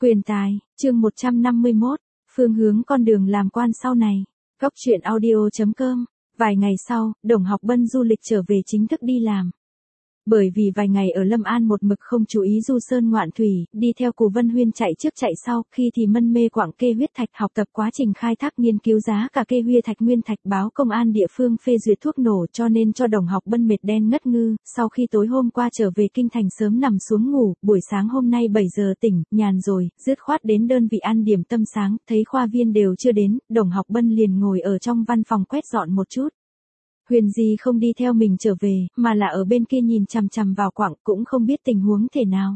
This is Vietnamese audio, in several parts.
Quyền tài, chương 151, phương hướng con đường làm quan sau này. Góc truyện audio.com. Vài ngày sau, Đồng Học Bân du lịch trở về chính thức đi làm. Bởi vì vài ngày ở Lâm An một mực không chú ý du sơn ngoạn thủy, đi theo Cù Vân Huyên chạy trước chạy sau, khi thì mân mê quặng kê huyết thạch, học tập quá trình khai thác nghiên cứu giá cả kê huyết thạch nguyên thạch, báo công an địa phương phê duyệt thuốc nổ, cho nên cho Đồng Học Bân mệt đen ngất ngư. Sau khi tối hôm qua trở về kinh thành sớm nằm xuống ngủ, buổi sáng hôm nay 7 giờ tỉnh, nhàn rồi, dứt khoát đến đơn vị ăn điểm tâm sáng, thấy khoa viên đều chưa đến, Đồng Học Bân liền ngồi ở trong văn phòng quét dọn một chút. Huyền Di không đi theo mình trở về, mà là ở bên kia nhìn chằm chằm vào quặng, cũng không biết tình huống thế nào.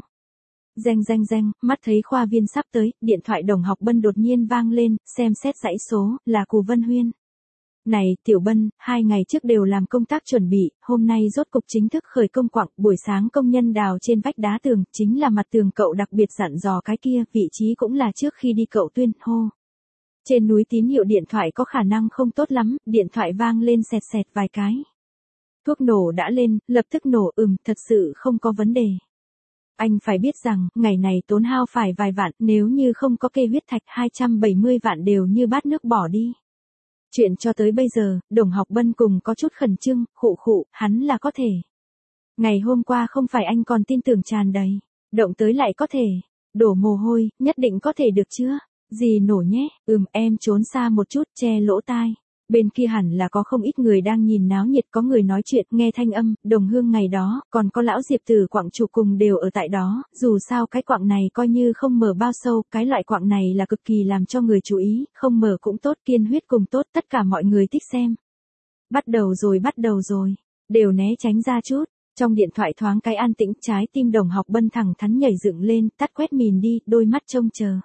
Reng, mắt thấy khoa viên sắp tới, điện thoại Đồng Học Bân đột nhiên vang lên, xem xét dãy số, là Cù Vân Huyên. Này, Tiểu Bân, 2 ngày trước đều làm công tác chuẩn bị, hôm nay rốt cục chính thức khởi công quặng, buổi sáng công nhân đào trên vách đá tường, chính là mặt tường cậu đặc biệt dặn dò cái kia, vị trí cũng là trước khi đi cậu tuyên hô. Trên núi tín hiệu điện thoại có khả năng không tốt lắm, điện thoại vang lên sẹt vài cái. Thuốc nổ đã lên, lập tức nổ, thật sự không có vấn đề. Anh phải biết rằng, ngày này tốn hao phải vài vạn, nếu như không có kê huyết thạch 270 vạn đều như bát nước bỏ đi. Chuyện cho tới bây giờ, Đồng Học Bân cùng có chút khẩn trương, khụ, hắn là có thể. Ngày hôm qua không phải anh còn tin tưởng tràn đầy, động tới lại có thể, đổ mồ hôi, nhất định có thể được chưa? Gì nổ nhé, em trốn xa một chút, che lỗ tai. Bên kia hẳn là có không ít người đang nhìn náo nhiệt, có người nói chuyện, nghe thanh âm, đồng hương ngày đó, còn có lão Diệp từ quặng chủ cùng đều ở tại đó, dù sao cái quặng này coi như không mở bao sâu, cái loại quặng này là cực kỳ làm cho người chú ý, không mở cũng tốt, kiên huyết cùng tốt, tất cả mọi người thích xem. Bắt đầu rồi, đều né tránh ra chút. Trong điện thoại thoáng cái an tĩnh, trái tim Đồng Học Bân thẳng thắn nhảy dựng lên, tắt quét mìn đi, đôi mắt trông chờ.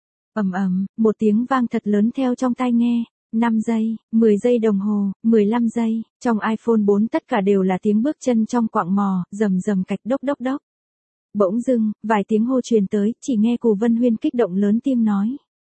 Một tiếng vang thật lớn theo trong tai nghe, 5 giây, 10 giây đồng hồ, 15 giây, trong iPhone 4 tất cả đều là tiếng bước chân trong quặng mò, rầm cạch đốc. Bỗng dưng, vài tiếng hô truyền tới, chỉ nghe Cù Vân Huyên kích động lớn tiếng nói.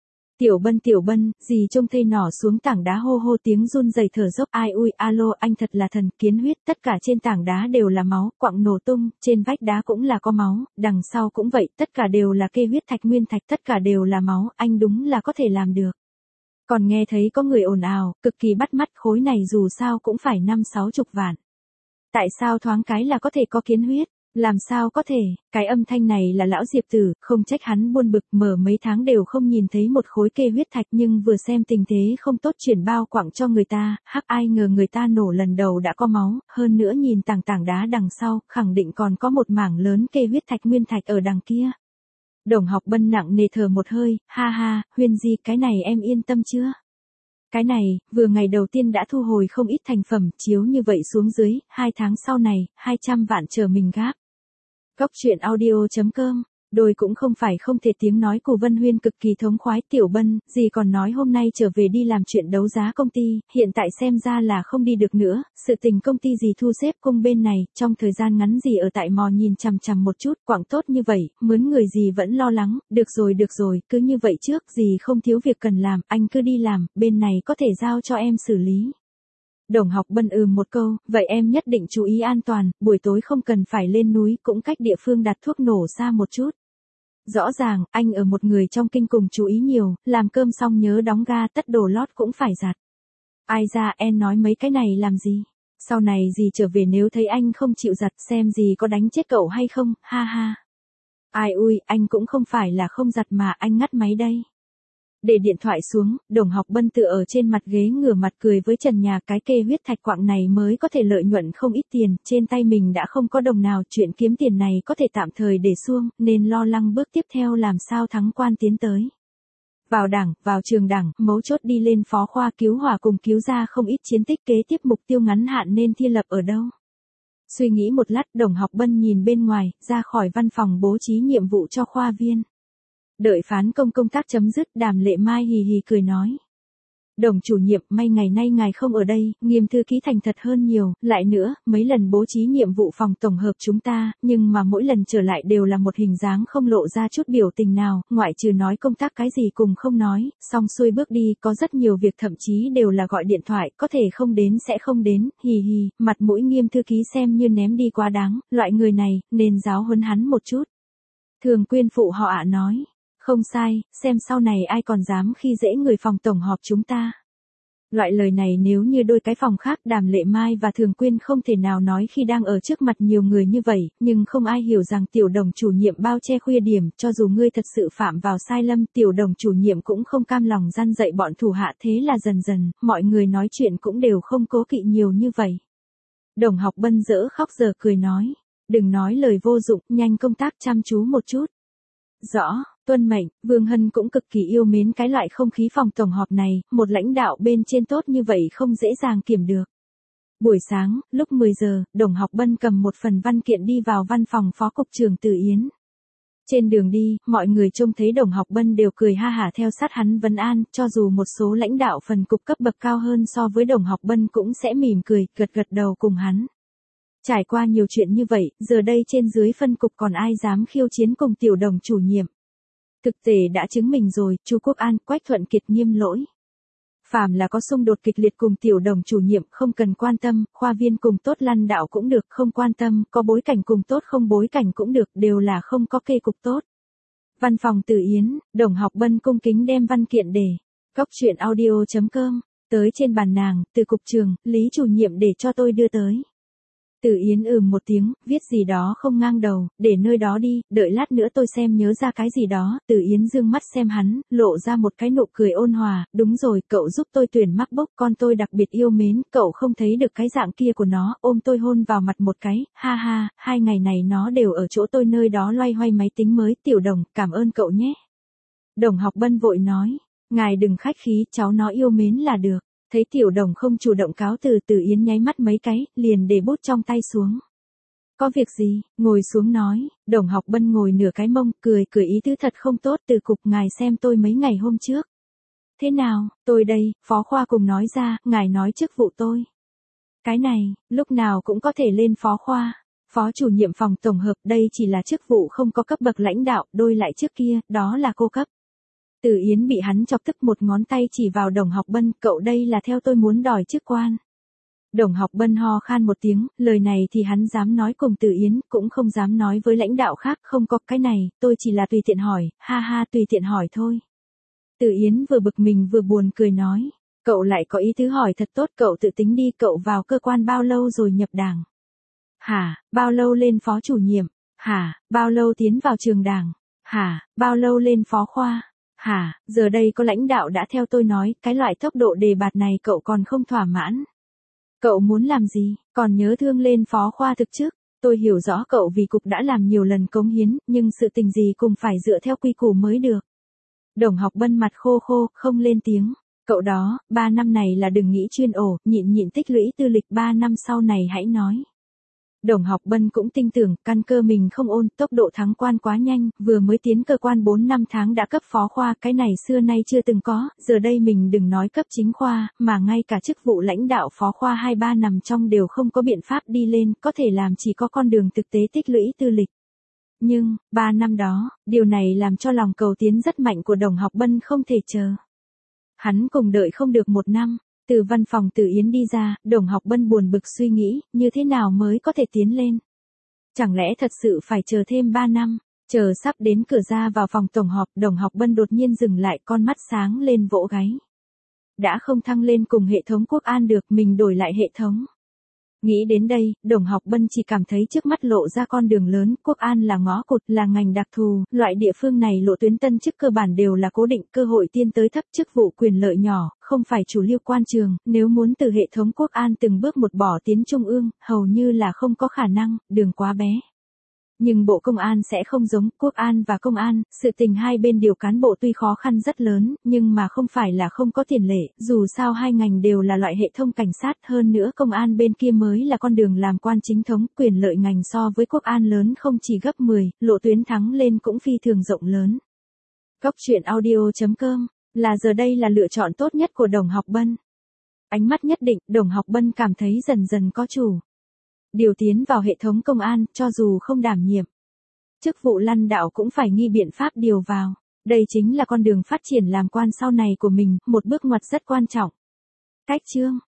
Tiểu Bân, dì trông thây nỏ xuống tảng đá hô tiếng run rẩy thở dốc, ai ui, alo, anh thật là thần, kiến huyết, tất cả trên tảng đá đều là máu, quặng nổ tung, trên vách đá cũng là có máu, đằng sau cũng vậy, tất cả đều là kê huyết thạch nguyên thạch, tất cả đều là máu, anh đúng là có thể làm được. Còn nghe thấy có người ồn ào, cực kỳ bắt mắt, khối này dù sao cũng phải 5-60 vạn. Tại sao thoáng cái là có thể có kiến huyết? Làm sao có thể, cái âm thanh này là lão Diệp Tử, không trách hắn buồn bực, mở mấy tháng đều không nhìn thấy một khối kê huyết thạch, nhưng vừa xem tình thế không tốt chuyển bao quặng cho người ta, ai ngờ người ta nổ lần đầu đã có máu, hơn nữa nhìn tảng đá đằng sau, khẳng định còn có một mảng lớn kê huyết thạch nguyên thạch ở đằng kia. Đồng Học Bân nặng nề thở một hơi, ha, Huyên Di, cái này em yên tâm chưa? Cái này, vừa ngày đầu tiên đã thu hồi không ít thành phẩm, chiếu như vậy xuống dưới, 2 tháng sau này, 200 vạn chờ mình gáp. Góc truyện audio.com. Đôi cũng không phải không thể tiếng nói của Vân Huyên cực kỳ thống khoái. Tiểu Bân, dì còn nói hôm nay trở về đi làm chuyện đấu giá công ty, hiện tại xem ra là không đi được nữa, sự tình công ty dì thu xếp cung bên này, trong thời gian ngắn dì ở tại mò nhìn chằm một chút, quảng tốt như vậy, mướn người dì vẫn lo lắng, được rồi, cứ như vậy trước, dì không thiếu việc cần làm, anh cứ đi làm, bên này có thể giao cho em xử lý. Đồng Học Bân một câu, vậy em nhất định chú ý an toàn, buổi tối không cần phải lên núi, cũng cách địa phương đặt thuốc nổ xa một chút. Rõ ràng, anh ở một người trong kinh cùng chú ý nhiều, làm cơm xong nhớ đóng ga, tất đồ lót cũng phải giặt. Ai ra, em nói mấy cái này làm gì? Sau này dì trở về nếu thấy anh không chịu giặt xem dì có đánh chết cậu hay không, ha. Ai ui, anh cũng không phải là không giặt mà anh ngắt máy đây. Để điện thoại xuống, Đồng Học Bân tựa ở trên mặt ghế ngửa mặt cười với trần nhà, cái kê huyết thạch quặng này mới có thể lợi nhuận không ít tiền, trên tay mình đã không có đồng nào, chuyện kiếm tiền này có thể tạm thời để xuông, nên lo lắng bước tiếp theo làm sao thắng quan tiến tới. Vào trường đảng, mấu chốt đi lên phó khoa cứu hỏa cùng cứu ra không ít chiến tích, kế tiếp mục tiêu ngắn hạn nên thiết lập ở đâu. Suy nghĩ một lát, Đồng Học Bân nhìn bên ngoài, ra khỏi văn phòng bố trí nhiệm vụ cho khoa viên. Đợi phán công tác chấm dứt, Đàm Lệ Mai hì cười nói. Đồng chủ nhiệm, may ngày nay ngài không ở đây, Nghiêm thư ký thành thật hơn nhiều, lại nữa, mấy lần bố trí nhiệm vụ phòng tổng hợp chúng ta, nhưng mà mỗi lần trở lại đều là một hình dáng không lộ ra chút biểu tình nào, ngoại trừ nói công tác cái gì cùng không nói, xong xuôi bước đi, có rất nhiều việc thậm chí đều là gọi điện thoại, có thể không đến sẽ không đến, mặt mũi Nghiêm thư ký xem như ném đi quá đáng, loại người này, nên giáo huấn hắn một chút. Thường Quyên phụ họ nói. Không sai, xem sau này ai còn dám khi dễ người phòng tổng họp chúng ta. Loại lời này nếu như đôi cái phòng khác Đàm Lệ Mai và Thường Quyên không thể nào nói khi đang ở trước mặt nhiều người như vậy, nhưng không ai hiểu rằng Tiểu Đồng chủ nhiệm bao che khuyết điểm, cho dù ngươi thật sự phạm vào sai lầm, Tiểu Đồng chủ nhiệm cũng không cam lòng gian dạy bọn thủ hạ, thế là dần dần, mọi người nói chuyện cũng đều không cố kỵ nhiều như vậy. Đồng Học Bân dỡ khóc dở cười nói, đừng nói lời vô dụng, nhanh công tác chăm chú một chút. Rõ, tuân mệnh. Vương Hân cũng cực kỳ yêu mến cái loại không khí phòng tổng họp này, một lãnh đạo bên trên tốt như vậy không dễ dàng kiểm được. Buổi sáng, lúc 10 giờ, Đồng Học Bân cầm một phần văn kiện đi vào văn phòng Phó Cục trưởng Từ Yến. Trên đường đi, mọi người trông thấy Đồng Học Bân đều cười ha hả theo sát hắn vấn an, cho dù một số lãnh đạo phần cục cấp bậc cao hơn so với Đồng Học Bân cũng sẽ mỉm cười, gật gật đầu cùng hắn. Trải qua nhiều chuyện như vậy, giờ đây trên dưới phân cục còn ai dám khiêu chiến cùng Tiểu Đồng chủ nhiệm. Thực tế đã chứng minh rồi, Chu Quốc An, Quách Thuận Kiệt nghiêm lỗi. Phàm là có xung đột kịch liệt cùng Tiểu Đồng chủ nhiệm không cần quan tâm, khoa viên cùng tốt lăn đạo cũng được, không quan tâm, có bối cảnh cùng tốt không bối cảnh cũng được, đều là không có kê cục tốt. Văn phòng Từ Yến, Đồng Học Bân cung kính đem văn kiện để goctruyện.audio.com tới trên bàn nàng, Từ cục trưởng, Lý chủ nhiệm để cho tôi đưa tới. Từ Yến một tiếng, viết gì đó không ngang đầu, để nơi đó đi, đợi lát nữa tôi xem nhớ ra cái gì đó. Từ Yến dương mắt xem hắn, lộ ra một cái nụ cười ôn hòa, đúng rồi, cậu giúp tôi tuyển MacBook, con tôi đặc biệt yêu mến, cậu không thấy được cái dạng kia của nó, ôm tôi hôn vào mặt một cái, ha ha, 2 ngày này nó đều ở chỗ tôi nơi đó loay hoay máy tính mới. Tiểu Đồng, cảm ơn cậu nhé. Đồng Học Bân vội nói, ngài đừng khách khí, cháu nó yêu mến là được. Thấy Tiểu Đồng không chủ động cáo từ, Từ Yến nháy mắt mấy cái, liền để bút trong tay xuống. Có việc gì, ngồi xuống nói. Đồng Học Bân ngồi nửa cái mông, cười ý tứ thật không tốt. Từ cục, ngài xem tôi mấy ngày hôm trước. Thế nào, tôi đây, phó khoa cùng nói ra, ngài nói chức vụ tôi. Cái này, lúc nào cũng có thể lên phó khoa. Phó chủ nhiệm phòng tổng hợp, đây chỉ là chức vụ không có cấp bậc lãnh đạo, đôi lại trước kia, đó là cô cấp. Từ Yến bị hắn chọc tức, một ngón tay chỉ vào Đồng Học Bân, cậu đây là theo tôi muốn đòi chức quan. Đồng Học Bân ho khan một tiếng, lời này thì hắn dám nói cùng Từ Yến, cũng không dám nói với lãnh đạo khác, không có cái này, tôi chỉ là tùy tiện hỏi, ha ha, tùy tiện hỏi thôi. Từ Yến vừa bực mình vừa buồn cười nói, cậu lại có ý tứ hỏi thật tốt, cậu tự tính đi, cậu vào cơ quan bao lâu rồi nhập đảng? Hả, bao lâu lên phó chủ nhiệm? Hả, bao lâu tiến vào trường đảng? Hả, bao lâu lên phó khoa? Hả, giờ đây có lãnh đạo đã theo tôi nói, cái loại tốc độ đề bạt này cậu còn không thỏa mãn. Cậu muốn làm gì, còn nhớ thương lên phó khoa thực chức? Tôi hiểu rõ cậu vì cục đã làm nhiều lần cống hiến, nhưng sự tình gì cũng phải dựa theo quy củ mới được. Đồng Học Bân mặt khô khô, không lên tiếng. Cậu đó, 3 năm này là đừng nghĩ chuyên ổ, nhịn tích lũy tư lịch 3 năm sau này hãy nói. Đồng Học Bân cũng tin tưởng, căn cơ mình không ôn, tốc độ thắng quan quá nhanh, vừa mới tiến cơ quan 4 năm tháng đã cấp phó khoa, cái này xưa nay chưa từng có, giờ đây mình đừng nói cấp chính khoa, mà ngay cả chức vụ lãnh đạo phó khoa 2-3 nằm trong đều không có biện pháp đi lên, có thể làm chỉ có con đường thực tế tích lũy tư lịch. Nhưng, 3 năm đó, điều này làm cho lòng cầu tiến rất mạnh của Đồng Học Bân không thể chờ. Hắn cùng đợi không được 1 năm. Từ văn phòng Từ Yến đi ra, Đồng Học Bân buồn bực suy nghĩ, như thế nào mới có thể tiến lên. Chẳng lẽ thật sự phải chờ thêm 3 năm, chờ sắp đến cửa ra vào phòng tổng họp, Đồng Học Bân đột nhiên dừng lại, con mắt sáng lên vỗ gáy. Đã không thăng lên cùng hệ thống Quốc An được, mình đổi lại hệ thống. Nghĩ đến đây, Đồng Học Bân chỉ cảm thấy trước mắt lộ ra con đường lớn, Quốc An là ngõ cụt, là ngành đặc thù, loại địa phương này lộ tuyến tân chức cơ bản đều là cố định, cơ hội tiên tới thấp, chức vụ quyền lợi nhỏ, không phải chủ lưu quan trường, nếu muốn từ hệ thống Quốc An từng bước một bỏ tiến trung ương, hầu như là không có khả năng, đường quá bé. Nhưng Bộ Công an sẽ không giống, Quốc An và Công an, sự tình hai bên điều cán bộ tuy khó khăn rất lớn, nhưng mà không phải là không có tiền lệ, dù sao hai ngành đều là loại hệ thống cảnh sát, hơn nữa Công an bên kia mới là con đường làm quan chính thống, quyền lợi ngành so với Quốc An lớn không chỉ gấp 10, lộ tuyến thắng lên cũng phi thường rộng lớn. Goctruyện.audio.com là giờ đây là lựa chọn tốt nhất của Đồng Học Bân. Ánh mắt nhất định, Đồng Học Bân cảm thấy dần dần có chủ. Điều tiến vào hệ thống công an, cho dù không đảm nhiệm chức vụ lãnh đạo cũng phải nghi biện pháp điều vào. Đây chính là con đường phát triển làm quan sau này của mình, một bước ngoặt rất quan trọng. Cách chương